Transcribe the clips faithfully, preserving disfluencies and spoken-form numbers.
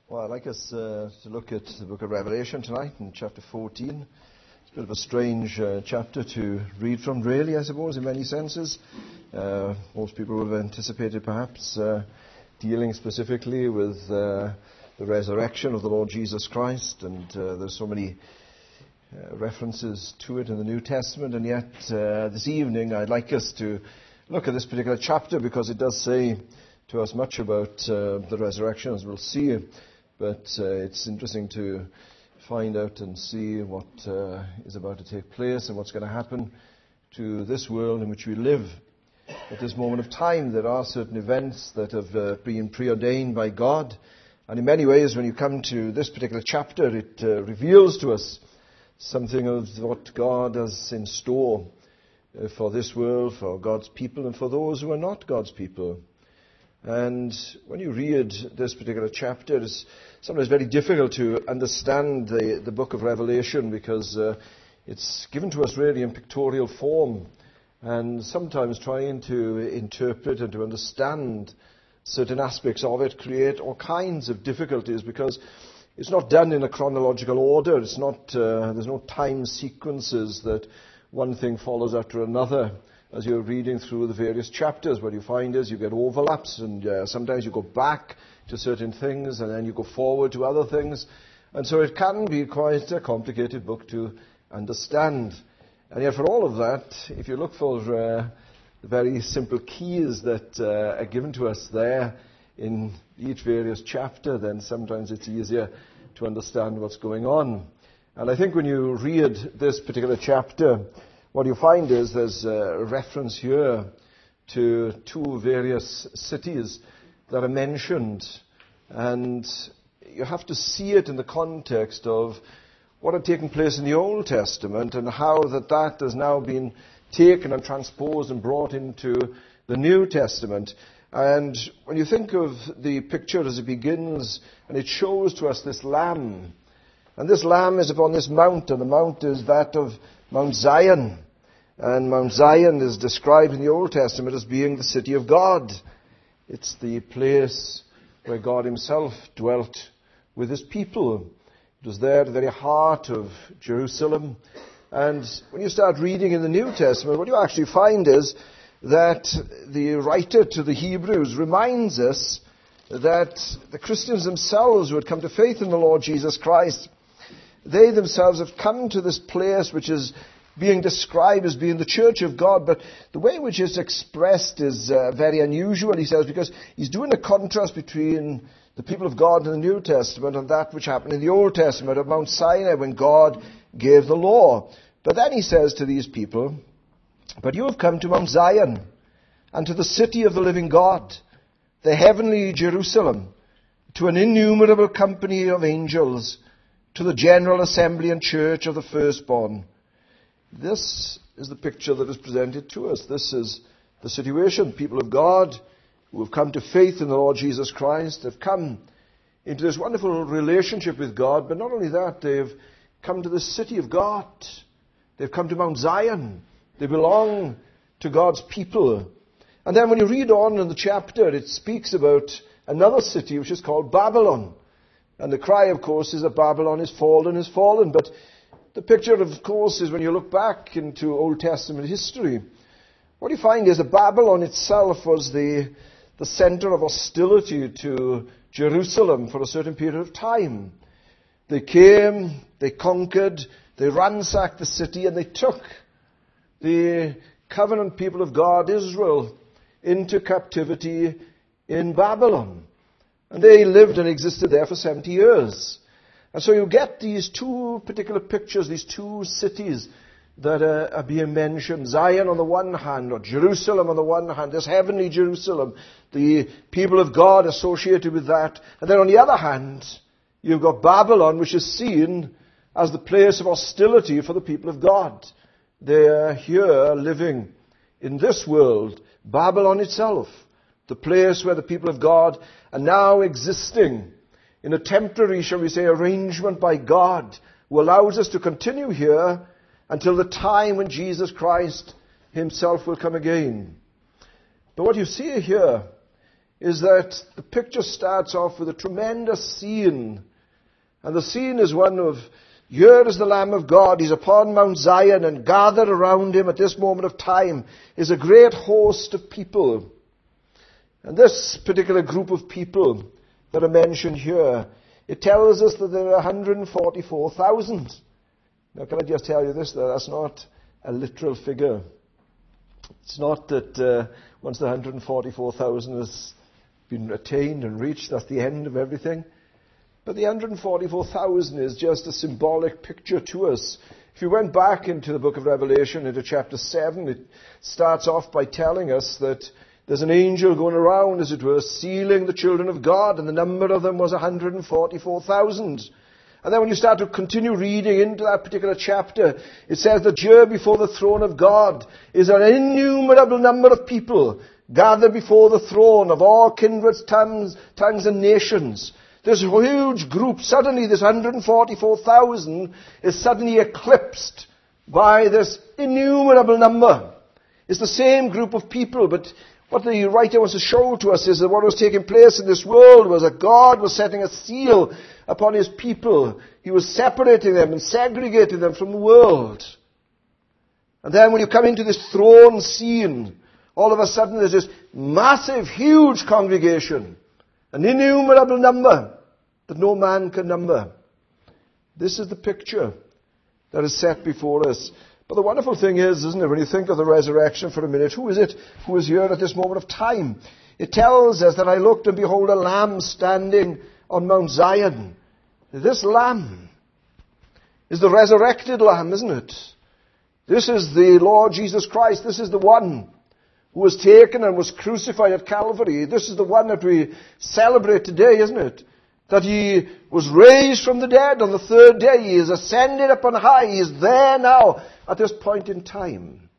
Well, I'd like us uh, to look at the book of Revelation tonight in chapter fourteen. It's a bit of a strange uh, chapter to read from, really, I suppose, in many senses. Uh, most people would have anticipated perhaps uh, dealing specifically with uh, the resurrection of the Lord Jesus Christ, and uh, there's so many uh, references to it in the New Testament, and yet uh, this evening I'd like us to look at this particular chapter because it does say to us much about uh, the resurrection, as we'll see. But uh, it's interesting to find out and see what uh, is about to take place and what's going to happen to this world in which we live. At this moment of time, there are certain events that have uh, been preordained by God. And in many ways, when you come to this particular chapter, it uh, reveals to us something of what God has in store uh, for this world, for God's people, and for those who are not God's people. And when you read this particular chapter, it's sometimes very difficult to understand the, the book of Revelation because uh, it's given to us really in pictorial form. And sometimes trying to interpret and to understand certain aspects of it create all kinds of difficulties because it's not done in a chronological order. It's not, uh, there's no time sequences that one thing follows after another. As you're reading through the various chapters, what you find is you get overlaps, and uh, sometimes you go back to certain things, and then you go forward to other things. And so it can be quite a complicated book to understand. And yet for all of that, if you look for uh, the very simple keys that uh, are given to us there in each various chapter, then sometimes it's easier to understand what's going on. And I think when you read this particular chapter, what you find is there's a reference here to two various cities that are mentioned, and you have to see it in the context of what had taken place in the Old Testament and how that that has now been taken and transposed and brought into the New Testament. And when you think of the picture as it begins, and it shows to us this lamb, and this lamb is upon this mount, and the mount is that of Mount Zion. And Mount Zion is described in the Old Testament as being the city of God. It's the place where God himself dwelt with his people. It was there at the very heart of Jerusalem. And when you start reading in the New Testament, what you actually find is that the writer to the Hebrews reminds us that the Christians themselves who had come to faith in the Lord Jesus Christ, they themselves have come to this place which is being described as being the church of God, but the way in which it's expressed is uh, very unusual, he says, because he's doing a contrast between the people of God in the New Testament and that which happened in the Old Testament at Mount Sinai when God gave the law. But then he says to these people, "But you have come to Mount Zion and to the city of the living God, the heavenly Jerusalem, to an innumerable company of angels, to the general assembly and church of the firstborn." This is the picture that is presented to us. This is the situation. People of God who have come to faith in the Lord Jesus Christ have come into this wonderful relationship with God. But not only that, they've come to the city of God. They've come to Mount Zion. They belong to God's people. And then when you read on in the chapter, it speaks about another city which is called Babylon. And the cry, of course, is that Babylon is fallen, is fallen. But the picture, of course, is when you look back into Old Testament history, what you find is that Babylon itself was the, the center of hostility to Jerusalem for a certain period of time. They came, they conquered, they ransacked the city, and they took the covenant people of God, Israel, into captivity in Babylon. And they lived and existed there for seventy years. And so you get these two particular pictures, these two cities that are, are being mentioned. Zion on the one hand, or Jerusalem on the one hand, this heavenly Jerusalem, the people of God associated with that. And then on the other hand, you've got Babylon, which is seen as the place of hostility for the people of God. They are here living in this world, Babylon itself, the place where the people of God are now existing in a temporary, shall we say, arrangement by God, who allows us to continue here until the time when Jesus Christ himself will come again. But what you see here is that the picture starts off with a tremendous scene. And the scene is one of, here is the Lamb of God. He's upon Mount Zion, and gathered around him at this moment of time is a great host of people. And this particular group of people that are mentioned here, it tells us that there are one hundred forty-four thousand. Now, can I just tell you this, that that's not a literal figure. It's not that uh, once the one hundred forty-four thousand has been attained and reached, that's the end of everything. But the one hundred forty-four thousand is just a symbolic picture to us. If you went back into the book of Revelation, into chapter seven, it starts off by telling us that there's an angel going around, as it were, sealing the children of God, and the number of them was one hundred forty-four thousand. And then when you start to continue reading into that particular chapter, it says that here before the throne of God is an innumerable number of people gathered before the throne of all kindreds, tongues, tongues and nations. This huge group, suddenly this one hundred forty-four thousand is suddenly eclipsed by this innumerable number. It's the same group of people, but what the writer wants to show to us is that what was taking place in this world was that God was setting a seal upon his people. He was separating them and segregating them from the world. And then when you come into this throne scene, all of a sudden there's this massive, huge congregation, an innumerable number that no man can number. This is the picture that is set before us. But the wonderful thing is, isn't it, when you think of the resurrection for a minute, who is it who is here at this moment of time? It tells us that I looked and behold a lamb standing on Mount Zion. This lamb is the resurrected lamb, isn't it? This is the Lord Jesus Christ. This is the one who was taken and was crucified at Calvary. This is the one that we celebrate today, isn't it? That he was raised from the dead on the third day. He is ascended up on high. He is there now at this point in time.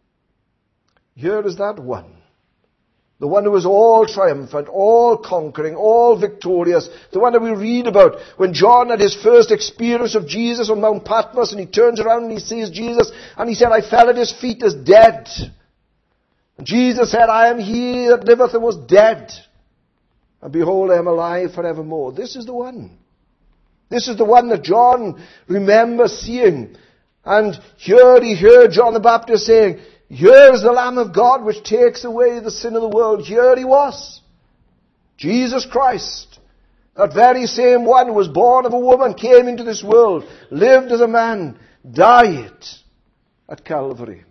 Here is that one. The one who is all triumphant, all conquering, all victorious. The one that we read about when John had his first experience of Jesus on Mount Patmos, and he turns around and he sees Jesus and he said, I fell at his feet as dead. And Jesus said, I am he that liveth and was dead. And behold, I am alive forevermore. This is the one. This is the one that John remembers seeing. And here he heard John the Baptist saying, here is the Lamb of God which takes away the sin of the world. Here he was. Jesus Christ. That very same one who was born of a woman, came into this world, lived as a man, died at Calvary,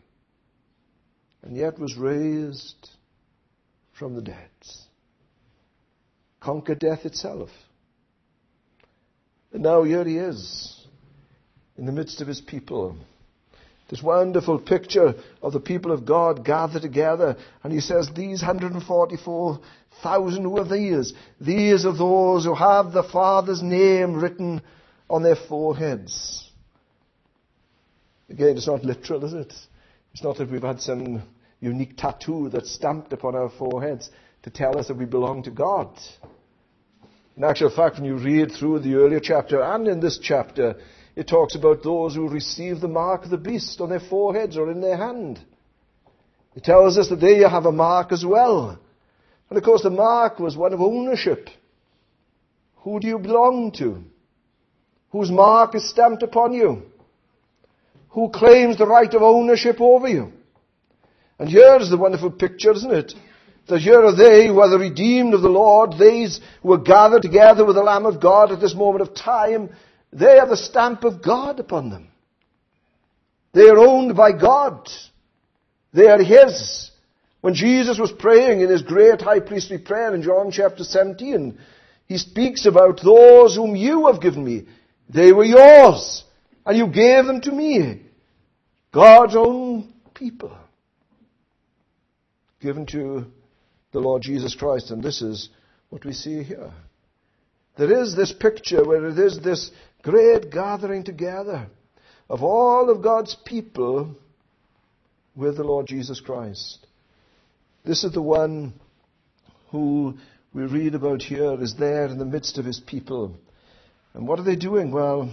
and yet was raised from the dead. Conquered death itself. And now here he is, in the midst of his people. This wonderful picture of the people of God gathered together. And he says, these one hundred forty-four thousand, who are these? These are those who have the Father's name written on their foreheads. Again, it's not literal, is it? It's not that we've had some unique tattoo that's stamped upon our foreheads to tell us that we belong to God. In actual fact, when you read through the earlier chapter and in this chapter, it talks about those who receive the mark of the beast on their foreheads or in their hand. It tells us that they have a mark as well. And of course the mark was one of ownership. Who do you belong to? Whose mark is stamped upon you? Who claims the right of ownership over you? And here's the wonderful picture, isn't it? That here are they who are the redeemed of the Lord, these who are gathered together with the Lamb of God at this moment of time. They have the stamp of God upon them. They are owned by God. They are his. When Jesus was praying in his great high priestly prayer in John chapter seventeen, he speaks about those whom you have given me. They were yours, and you gave them to me. God's own people. Given to the Lord Jesus Christ, and this is what we see here. There is this picture where it is this great gathering together of all of God's people with the Lord Jesus Christ. This is the one who we read about here is there in the midst of his people. And what are they doing? Well,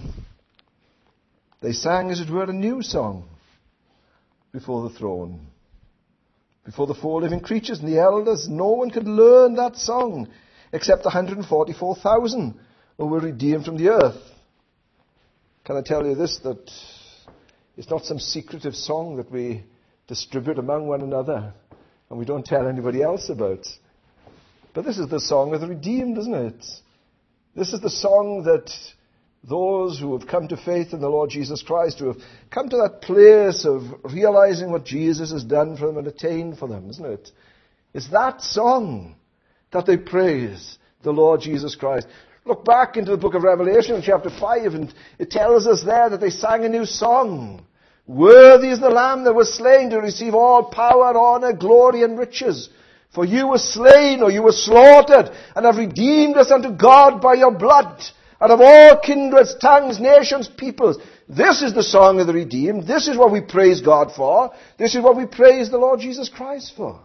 they sang, as it were, a new song before the throne. before the four living creatures and the elders. No one could learn that song except the one hundred forty-four thousand who were redeemed from the earth. Can I tell you this, that it's not some secretive song that we distribute among one another and we don't tell anybody else about. But this is the song of the redeemed, isn't it? This is the song that those who have come to faith in the Lord Jesus Christ, who have come to that place of realizing what Jesus has done for them and attained for them, isn't it? It's that song that they praise the Lord Jesus Christ. Look back into the book of Revelation, chapter five, and it tells us there that they sang a new song. Worthy is the Lamb that was slain to receive all power, honor, glory, and riches. For you were slain, or you were slaughtered, and have redeemed us unto God by your blood, out of all kindreds, tongues, nations, peoples. This is the song of the redeemed. This is what we praise God for. This is what we praise the Lord Jesus Christ for.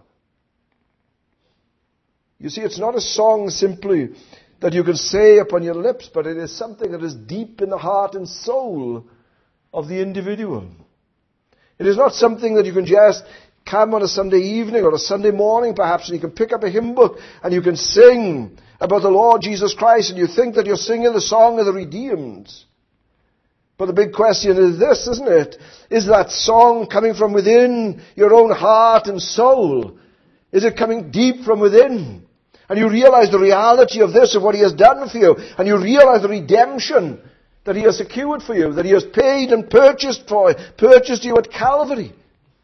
You see, it's not a song simply that you can say upon your lips, but it is something that is deep in the heart and soul of the individual. It is not something that you can just come on a Sunday evening or a Sunday morning perhaps, and you can pick up a hymn book and you can sing about the Lord Jesus Christ, and you think that you're singing the song of the redeemed. But the big question is this, isn't it? Is that song coming from within your own heart and soul? Is it coming deep from within? And you realize the reality of this, of what He has done for you, and you realize the redemption that He has secured for you, that He has paid and purchased for, purchased you at Calvary.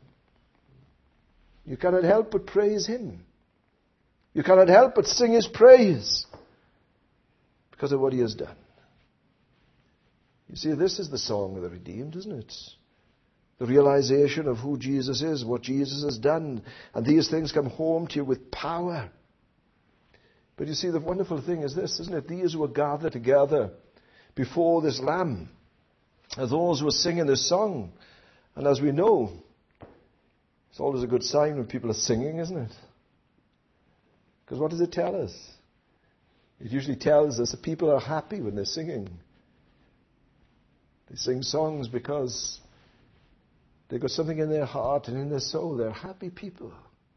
You cannot help but praise Him. You cannot help but sing His praise because of what He has done. You see, this is the song of the redeemed, isn't it? The realization of who Jesus is, what Jesus has done, and these things come home to you with power. But you see, the wonderful thing is this, isn't it? These who are gathered together before this Lamb are those who are singing this song. And as we know, it's always a good sign when people are singing, isn't it? Because what does it tell us? It usually tells us that people are happy when they're singing. They sing songs because they've got something in their heart and in their soul. They're happy people.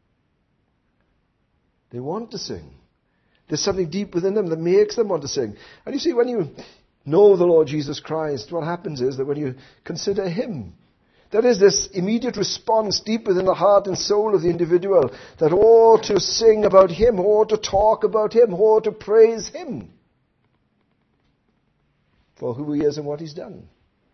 They want to sing. There's something deep within them that makes them want to sing. And you see, when you know the Lord Jesus Christ, what happens is that when you consider Him, there is this immediate response deep within the heart and soul of the individual that ought to sing about Him, ought to talk about Him, ought to praise Him for who He is and what He's done.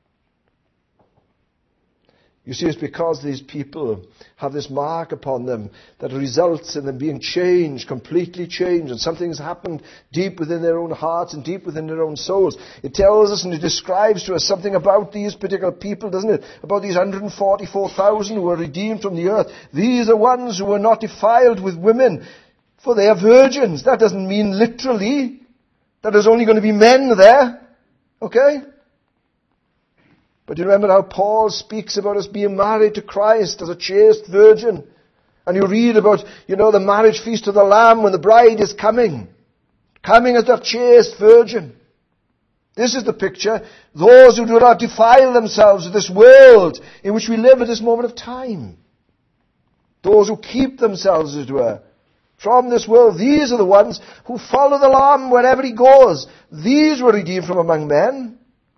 You see, it's because these people have this mark upon them that results in them being changed, completely changed, and something's happened deep within their own hearts and deep within their own souls. It tells us and it describes to us something about these particular people, doesn't it? About these one hundred forty-four thousand who were redeemed from the earth. These are ones who were not defiled with women, for they are virgins. That doesn't mean literally that there's only going to be men there. Okay? But you remember how Paul speaks about us being married to Christ as a chaste virgin. And you read about, you know, the marriage feast of the Lamb when the bride is coming. Coming as that chaste virgin. This is the picture. Those who do not defile themselves with this world in which we live at this moment of time. Those who keep themselves, as it were, from this world. These are the ones who follow the Lamb wherever He goes. These were redeemed from among men.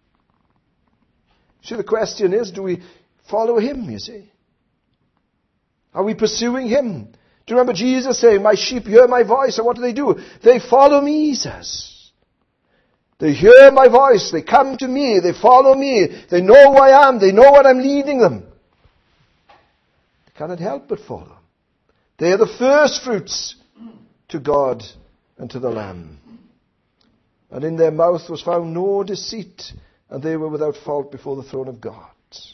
See, the question is, do we follow Him, you see? Are we pursuing Him? Do you remember Jesus saying, my sheep hear my voice, and what do they do? They follow me, He says. They hear my voice, they come to me, they follow me, they know who I am, they know what I'm leading them. They cannot help but follow. They are the first fruits to God and to the Lamb. And in their mouth was found no deceit, and they were without fault before the throne of God.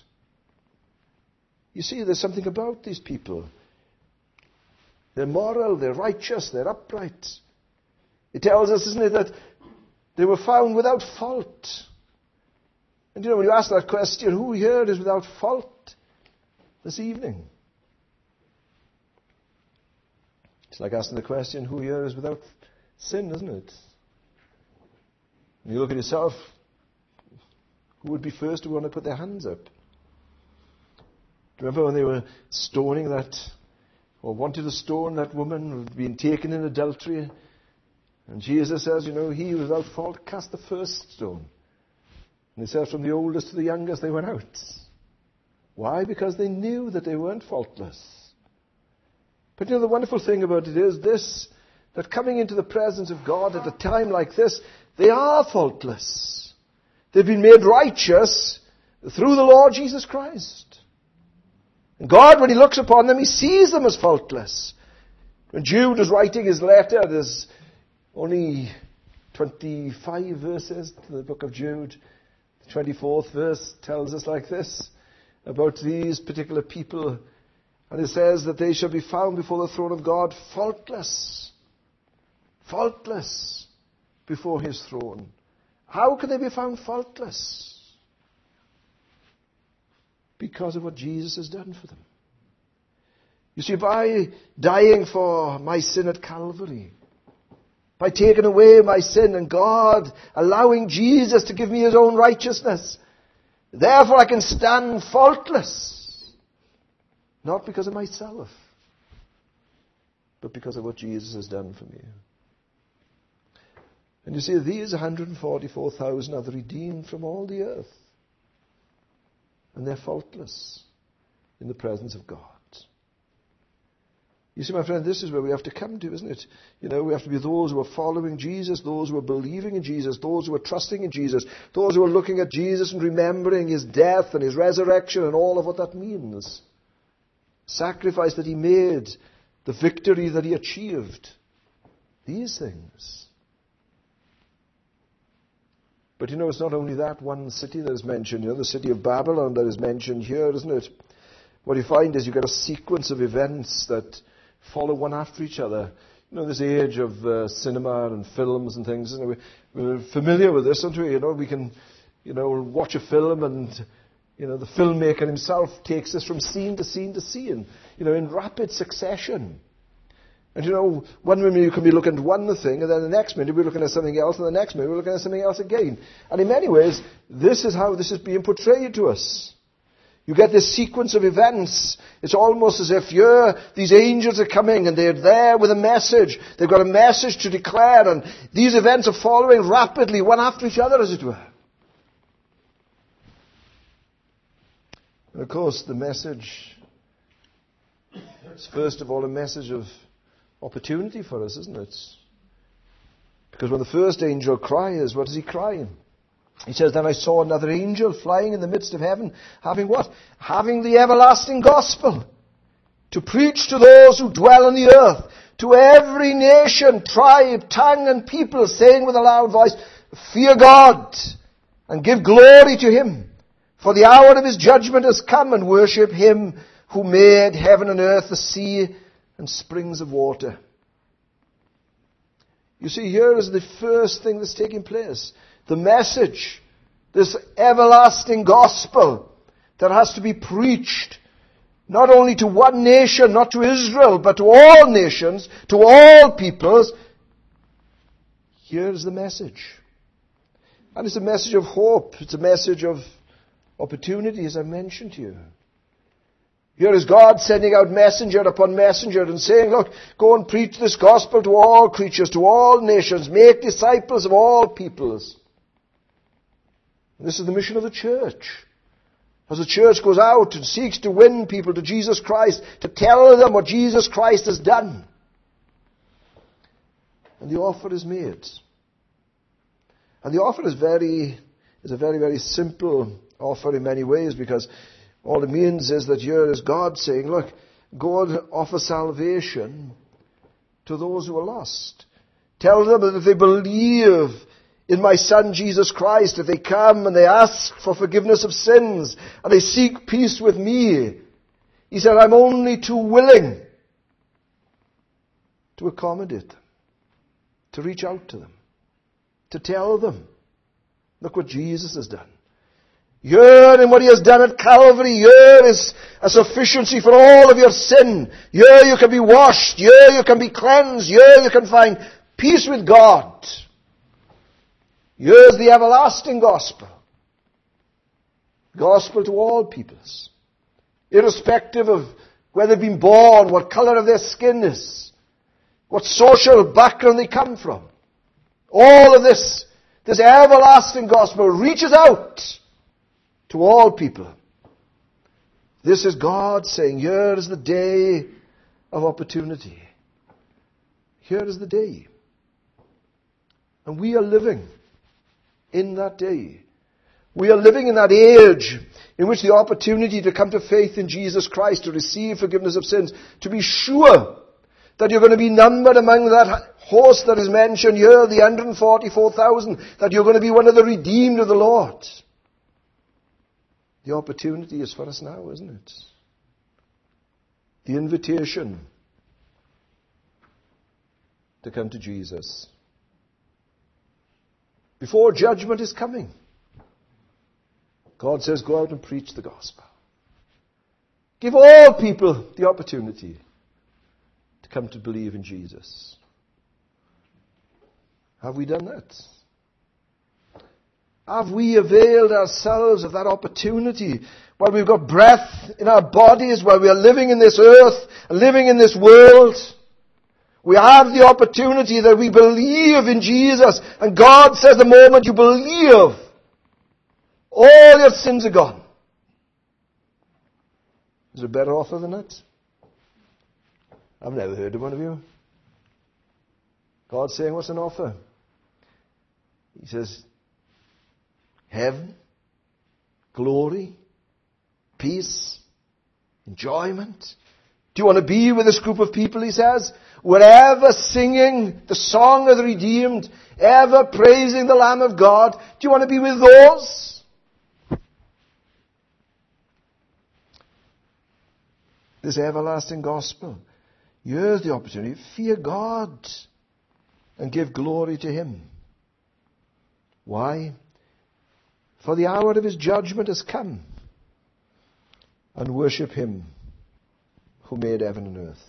You see, there's something about these people. They're moral, they're righteous, they're upright. It tells us, isn't it, that they were found without fault. And you know, when you ask that question, who here is without fault this evening? It's like asking the question, who here is without sin, isn't it? And you look at yourself, who would be first to want to put their hands up? Do you remember when they were stoning that or wanted to stone that woman who had been taken in adultery. And Jesus says, you know, he without fault cast the first stone. And he says from the oldest to the youngest they went out. Why? Because they knew that they weren't faultless. But you know, the wonderful thing about it is this, that coming into the presence of God at a time like this, they are faultless. They've been made righteous through the Lord Jesus Christ. And God, when he looks upon them, he sees them as faultless. When Jude was writing his letter, there's only twenty-five verses to the book of Jude. The twenty-fourth verse tells us like this about these particular people. And it says that they shall be found before the throne of God faultless. Faultless before his throne. How can they be found faultless? Because of what Jesus has done for them. You see, by dying for my sin at Calvary, by taking away my sin and God allowing Jesus to give me his own righteousness, therefore I can stand faultless. Not because of myself, but because of what Jesus has done for me. And you see, these one hundred forty-four thousand are the redeemed from all the earth. And they're faultless in the presence of God. You see, my friend, this is where we have to come to, isn't it? You know, we have to be those who are following Jesus, those who are believing in Jesus, those who are trusting in Jesus, those who are looking at Jesus and remembering his death and his resurrection and all of what that means. Sacrifice that he made, the victory that he achieved. These things. But you know, it's not only that one city that is mentioned, you know, the city of Babylon that is mentioned here, isn't it? What you find is you get a sequence of events that follow one after each other. You know, this age of uh, cinema and films and things, isn't it? We're familiar with this, aren't we? You know, we can, you know, watch a film and, you know, the filmmaker himself takes us from scene to scene to scene, you know, in rapid succession. And you know, one minute you can be looking at one thing, and then the next minute we're looking at something else, and the next minute we're looking at something else again. And in many ways, this is how this is being portrayed to us. You get this sequence of events. It's almost as if you're, these angels are coming, and they're there with a message. They've got a message to declare, and these events are following rapidly, one after each other, as it were. And of course, the message is first of all a message of opportunity for us, isn't it? Because when the first angel cries, what is he crying? He says, then I saw another angel flying in the midst of heaven, having what? Having the everlasting gospel, to preach to those who dwell on the earth, to every nation, tribe, tongue, and people, saying with a loud voice, fear God, and give glory to him, for the hour of his judgment has come, and worship him who made heaven and earth, the sea, and springs of water. You see, here is the first thing that's taking place. The message, this everlasting gospel that has to be preached, not only to one nation, not to Israel, but to all nations, to all peoples. Here's the message. And it's a message of hope. It's a message of opportunity, as I mentioned to you. Here is God sending out messenger upon messenger and saying, look, go and preach this gospel to all creatures, to all nations, make disciples of all peoples. And this is the mission of the church. As the church goes out and seeks to win people to Jesus Christ, to tell them what Jesus Christ has done. And the offer is made. And the offer is very, is a very, very simple offer in many ways, because all it means is that here is God saying, look, go and offer salvation to those who are lost. Tell them that if they believe in my Son Jesus Christ, if they come and they ask for forgiveness of sins, and they seek peace with me, he said, I'm only too willing to accommodate them, to reach out to them, to tell them, look what Jesus has done. Here in what he has done at Calvary, here is a sufficiency for all of your sin. Here you can be washed. Here you can be cleansed. Here you can find peace with God. Here's the everlasting gospel. Gospel to all peoples. Irrespective of where they've been born, what colour of their skin is, what social background they come from. All of this, this everlasting gospel reaches out to all people. This is God saying, here is the day of opportunity. Here is the day. And we are living in that day. We are living in that age in which the opportunity to come to faith in Jesus Christ, to receive forgiveness of sins, to be sure that you're going to be numbered among that host that is mentioned here, the one hundred forty-four thousand, that you're going to be one of the redeemed of the Lord. The opportunity is for us now, isn't it? The invitation to come to Jesus. Before judgment is coming, God says, go out and preach the gospel. Give all people the opportunity to come to believe in Jesus. Have we done that? Have we availed ourselves of that opportunity while we've got breath in our bodies, while we are living in this earth, living in this world? We have the opportunity that we believe in Jesus, and God says the moment you believe, all your sins are gone. Is there a better offer than that? I've never heard of one of you. God's saying, what's an offer? He says, heaven, glory, peace, enjoyment. Do you want to be with this group of people, he says, wherever singing the song of the redeemed, ever praising the Lamb of God? Do you want to be with those? This everlasting gospel. Here's the opportunity. Fear God and give glory to Him. Why? For the hour of His judgment has come. And worship Him who made heaven and earth.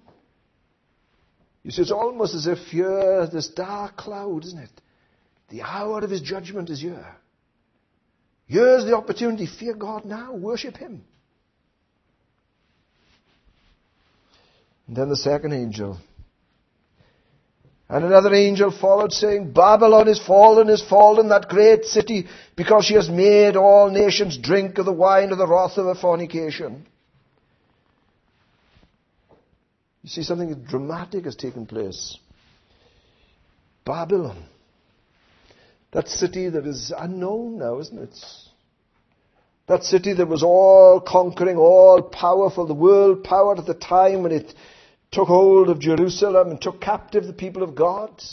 You see, it's almost as if here, this dark cloud, isn't it? The hour of His judgment is here. Here's the opportunity. Fear God now. Worship Him. And then the second angel. And another angel followed, saying, Babylon is fallen, is fallen, that great city, because she has made all nations drink of the wine of the wrath of her fornication. You see, something dramatic has taken place. Babylon. That city that is unknown now, isn't it? That city that was all conquering, all powerful, the world power at the time when it took hold of Jerusalem and took captive the people of God.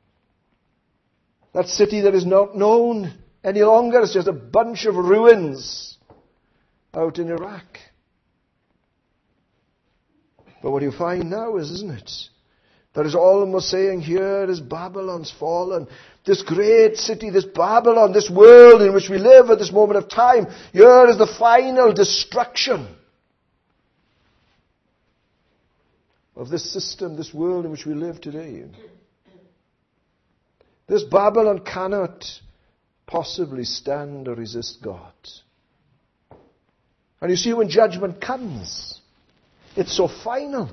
That city that is not known any longer. It's just a bunch of ruins out in Iraq. But what you find now is, isn't it, that is almost saying, here is Babylon's fallen. This great city, this Babylon, this world in which we live at this moment of time, here is the final destruction of this system, this world in which we live today. This Babylon cannot possibly stand or resist God. And you see, when judgment comes, it's so final.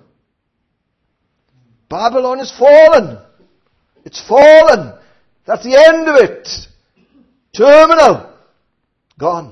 Babylon is fallen. It's fallen. That's the end of it. Terminal. Gone.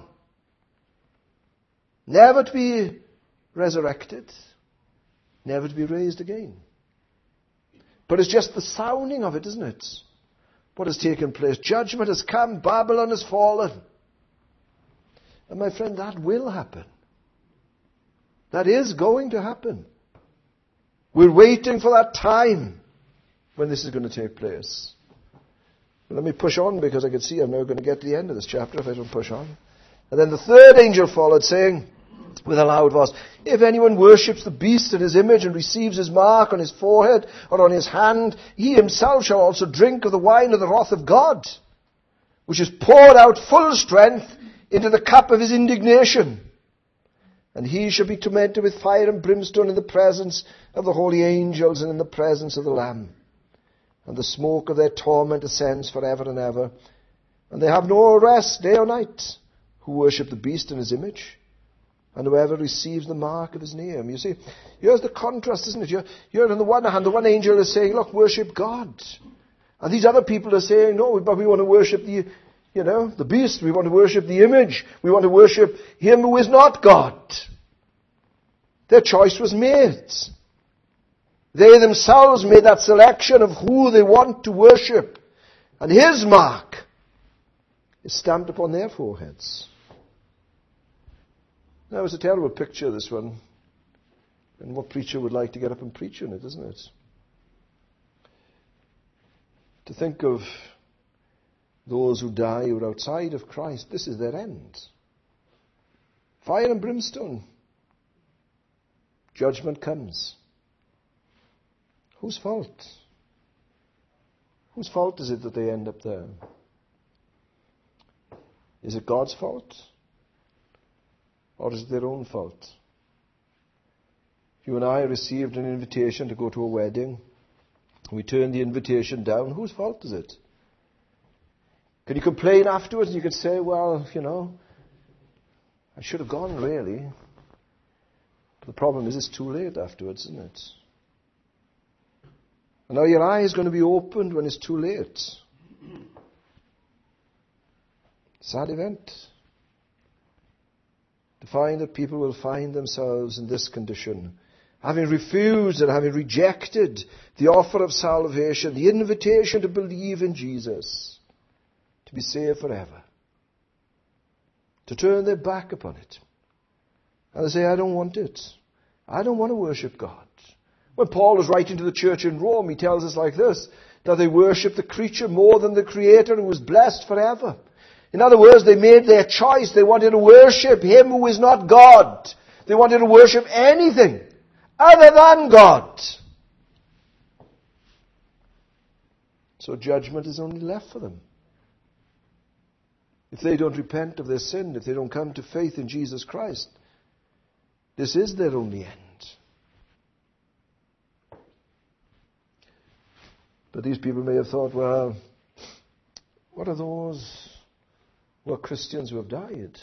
Never to be resurrected. Never to be raised again. But it's just the sounding of it, isn't it? What has taken place? Judgment has come. Babylon has fallen. And my friend, that will happen. That is going to happen. We're waiting for that time when this is going to take place. But let me push on, because I can see I'm now going to get to the end of this chapter if I don't push on. And then the third angel followed, saying with a loud voice, if anyone worships the beast in his image and receives his mark on his forehead or on his hand, he himself shall also drink of the wine of the wrath of God, which is poured out full strength into the cup of his indignation. And he shall be tormented with fire and brimstone in the presence of the holy angels and in the presence of the Lamb. And the smoke of their torment ascends forever and ever. And they have no rest day or night, who worship the beast in his image, and whoever receives the mark of his name. You see, here's the contrast, isn't it? You're, you're on the one hand, the one angel is saying, look, worship God. And these other people are saying, no, but we want to worship the, you know, the beast. We want to worship the image. We want to worship him who is not God. Their choice was made. They themselves made that selection of who they want to worship. And his mark is stamped upon their foreheads. Now, it's a terrible picture, this one. And what preacher would like to get up and preach on it, isn't it? To think of those who die who are outside of Christ, this is their end. Fire and brimstone. Judgment comes. Whose fault? Whose fault is it that they end up there? Is it God's fault? Or is it their own fault? You and I received an invitation to go to a wedding. We turned the invitation down. Whose fault is it? Can you complain afterwards and you can say, well, you know, I should have gone really. But the problem is it's too late afterwards, isn't it? And now your eye is going to be opened when it's too late. Sad event. To find that people will find themselves in this condition, having refused and having rejected the offer of salvation, the invitation to believe in Jesus, to be saved forever, to turn their back upon it. And they say, I don't want it. I don't want to worship God. When Paul was writing to the church in Rome, he tells us like this, that they worship the creature more than the Creator who is blessed forever. In other words, they made their choice. They wanted to worship him who is not God. They wanted to worship anything other than God. So judgment is only left for them. If they don't repent of their sin, if they don't come to faith in Jesus Christ, this is their only end. But these people may have thought, well, what are those who are Christians who have died?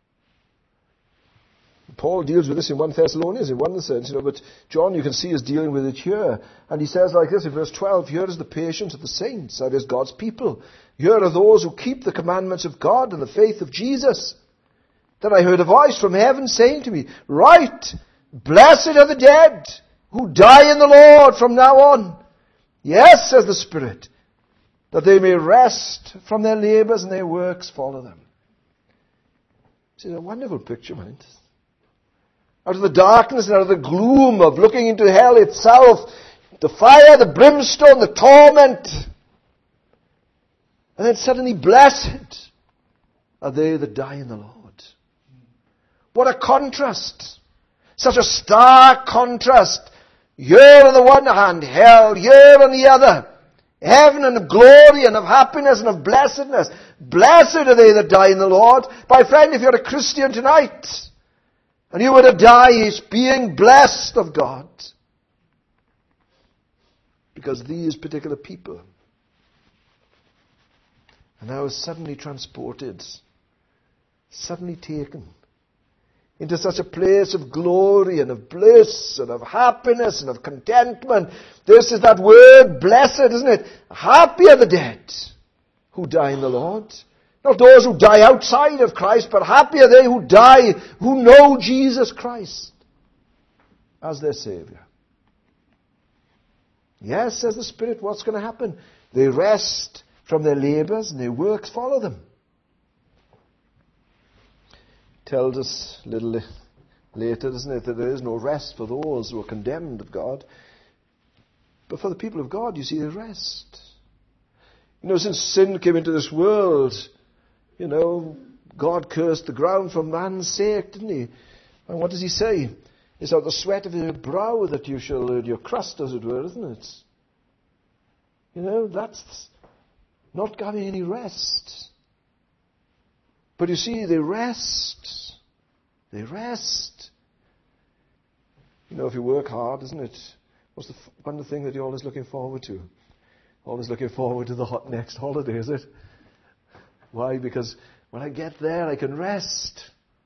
Paul deals with this in First Thessalonians in one sense, you know, but John, you can see, is dealing with it here. And he says like this in verse twelve, here is the patience of the saints, that is God's people. Here are those who keep the commandments of God and the faith of Jesus. Then I heard a voice from heaven saying to me, write, blessed are the dead who die in the Lord from now on. Yes, says the Spirit, that they may rest from their labors and their works follow them. It's a wonderful picture, man. Out of the darkness and out of the gloom of looking into hell itself, the fire, the brimstone, the torment. And then suddenly, blessed are they that die in the Lord. What a contrast. Such a stark contrast. Here on the one hand, hell, here on the other. Heaven and of glory and of happiness and of blessedness. Blessed are they that die in the Lord. My friend, if you're a Christian tonight, and you were to die, is being blessed of God. Because these particular people are now suddenly transported, suddenly taken into such a place of glory and of bliss and of happiness and of contentment. This is that word, blessed, isn't it? Happy are the dead who die in the Lord. Not those who die outside of Christ, but happy are they who die, who know Jesus Christ as their Savior. Yes, says the Spirit, what's going to happen? They rest from their labors and their works follow them. Tells us a little later, doesn't it, that there is no rest for those who are condemned of God. But for the people of God, you see, there's rest. You know, since sin came into this world, you know, God cursed the ground for man's sake, didn't he? And what does he say? It's out of the sweat of your brow that you shall earn your crust, as it were, isn't it? You know, that's not having any rest. But you see, they rest. They rest. You know, if you work hard, isn't it? What's the one thing that you're always looking forward to? Always looking forward to the hot next holiday, is it? Why? Because when I get there, I can rest.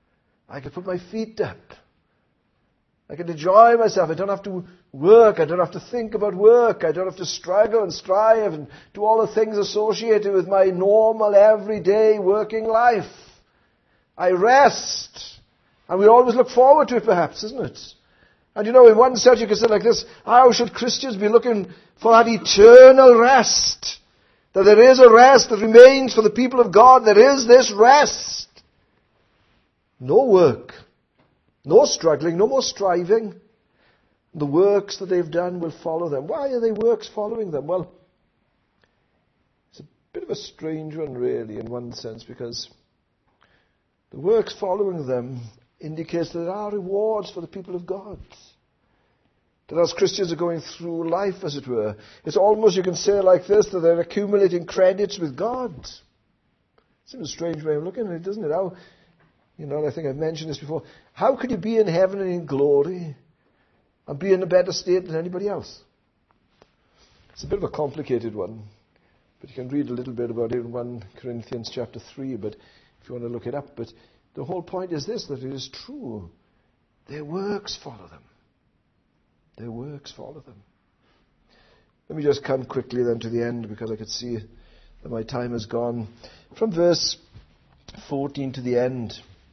I can put my feet up. I can enjoy myself. I don't have to work. I don't have to think about work. I don't have to struggle and strive and do all the things associated with my normal, everyday working life. I rest. And we always look forward to it, perhaps, isn't it? And you know, in one sense you can say like this, how should Christians be looking for that eternal rest? That there is a rest that remains for the people of God. There is this rest. No work. No struggling. No more striving. The works that they've done will follow them. Why are they works following them? Well, it's a bit of a strange one, really, in one sense, because the works following them indicates that there are rewards for the people of God. That as Christians are going through life, as it were, it's almost, you can say like this, that they're accumulating credits with God. It's a strange way of looking at it, doesn't it? How, you know, I think I've mentioned this before. How could you be in heaven and in glory and be in a better state than anybody else? It's a bit of a complicated one, but you can read a little bit about it in First Corinthians chapter three, but if you want to look it up. But the whole point is this, that it is true. Their works follow them. Their works follow them. Let me just come quickly then to the end, because I could see that my time has gone. From verse fourteen to the end.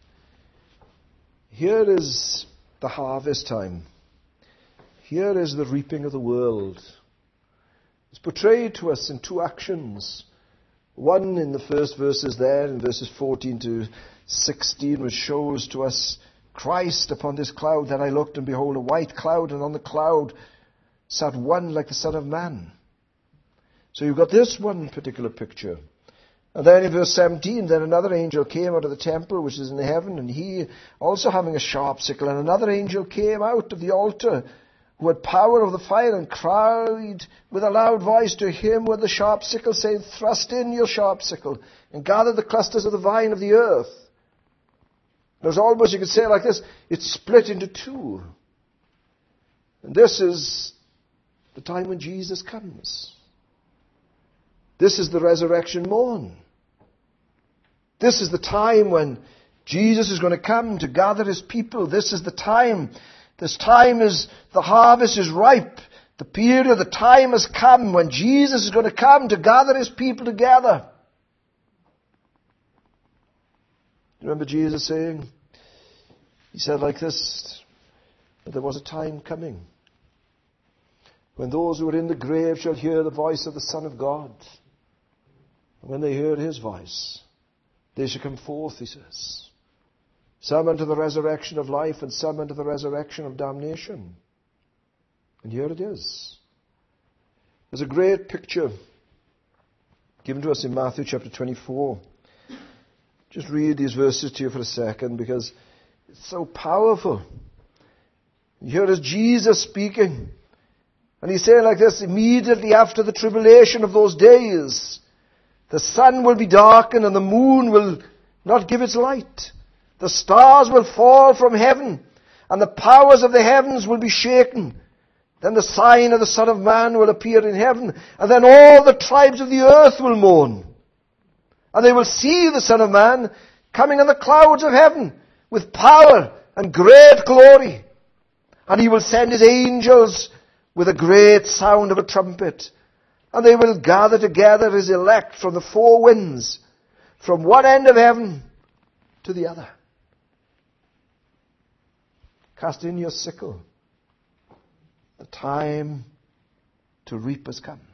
Here is the harvest time. Here is the reaping of the world. It's portrayed to us in two actions. One in the first verses there, in verses fourteen to sixteen, which shows to us Christ upon this cloud. Then I looked, and behold, a white cloud, and on the cloud sat one like the Son of Man. So you've got this one particular picture. And then in verse seventeen, then another angel came out of the temple which is in heaven, and he also having a sharp sickle. And another angel came out of the altar, who had power over the fire, and cried with a loud voice to him with the sharp sickle, saying, thrust in your sharp sickle, and gather the clusters of the vine of the earth. There's almost, you could say it like this, it's split into two. And this is the time when Jesus comes. This is the resurrection morn. This is the time when Jesus is going to come to gather his people. This is the time. This time is, the harvest is ripe. The period, the time has come when Jesus is going to come to gather his people together. Remember Jesus saying, he said like this, that there was a time coming when those who are in the grave shall hear the voice of the Son of God. And when they hear his voice, they shall come forth, he says. Some unto the resurrection of life, and some unto the resurrection of damnation. And here it is. There's a great picture given to us in Matthew chapter twenty-four. Just read these verses to you for a second, because it's so powerful. Here is Jesus speaking. And he's saying like this, immediately after the tribulation of those days, the sun will be darkened and the moon will not give its light. The stars will fall from heaven and the powers of the heavens will be shaken. Then the sign of the Son of Man will appear in heaven, and then all the tribes of the earth will mourn. And they will see the Son of Man coming on the clouds of heaven with power and great glory. And he will send his angels with a great sound of a trumpet. And they will gather together his elect from the four winds, from one end of heaven to the other. Cast in your sickle. The time to reap has come.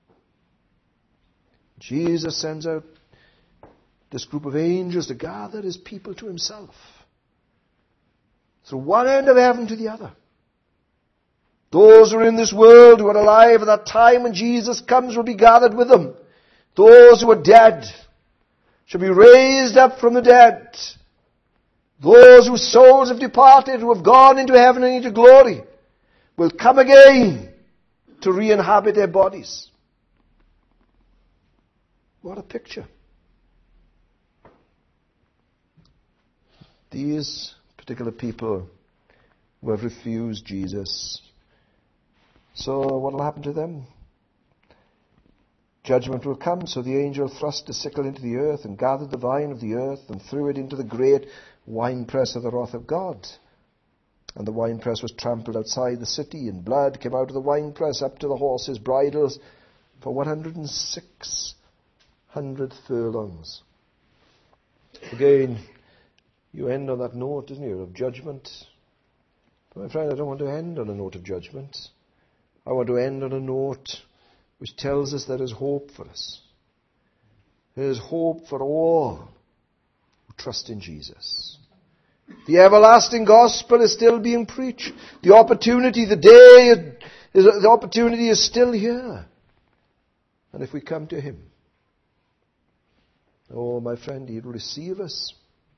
Jesus sends out this group of angels to gather his people to himself. From one end of heaven to the other. Those who are in this world, who are alive at that time when Jesus comes, will be gathered with them. Those who are dead shall be raised up from the dead. Those whose souls have departed, who have gone into heaven and into glory, will come again to re-inhabit their bodies. What a picture. These particular people who have refused Jesus. So what will happen to them? Judgment will come, so the angel thrust the sickle into the earth and gathered the vine of the earth and threw it into the great winepress of the wrath of God. And the winepress was trampled outside the city, and blood came out of the winepress up to the horses' bridles for one hundred six hundred furlongs. Again, you end on that note, isn't you, of judgment. But my friend, I don't want to end on a note of judgment. I want to end on a note which tells us there is hope for us. There is hope for all who trust in Jesus. The everlasting gospel is still being preached. The opportunity, the day, is, the opportunity is still here. And if we come to him, oh, my friend, he will receive us.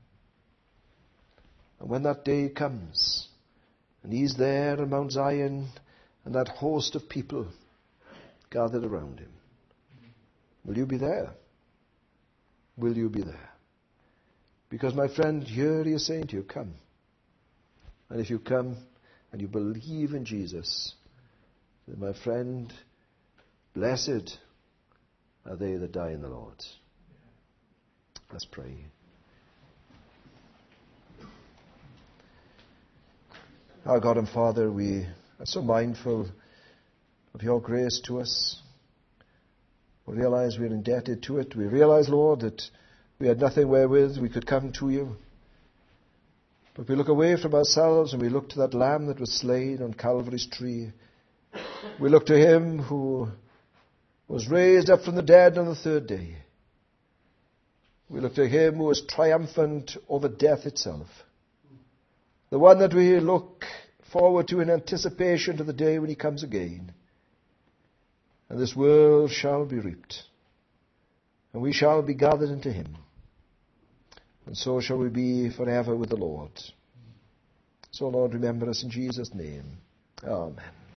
And when that day comes, and he's there on Mount Zion, and that host of people gathered around him, will you be there? Will you be there? Because, my friend, here he is saying to you, come. And if you come and you believe in Jesus, then, my friend, blessed are they that die in the Lord. Let's pray. Our God and Father, we are so mindful of your grace to us. We realize we are indebted to it. We realize, Lord, that we had nothing wherewith we could come to you. But we look away from ourselves and we look to that Lamb that was slain on Calvary's tree. We look to him who was raised up from the dead on the third day. We look to him who was triumphant over death itself. The one that we look forward to in anticipation to the day when he comes again. And this world shall be reaped. And we shall be gathered into him. And so shall we be forever with the Lord. So, Lord, remember us in Jesus' name. Amen.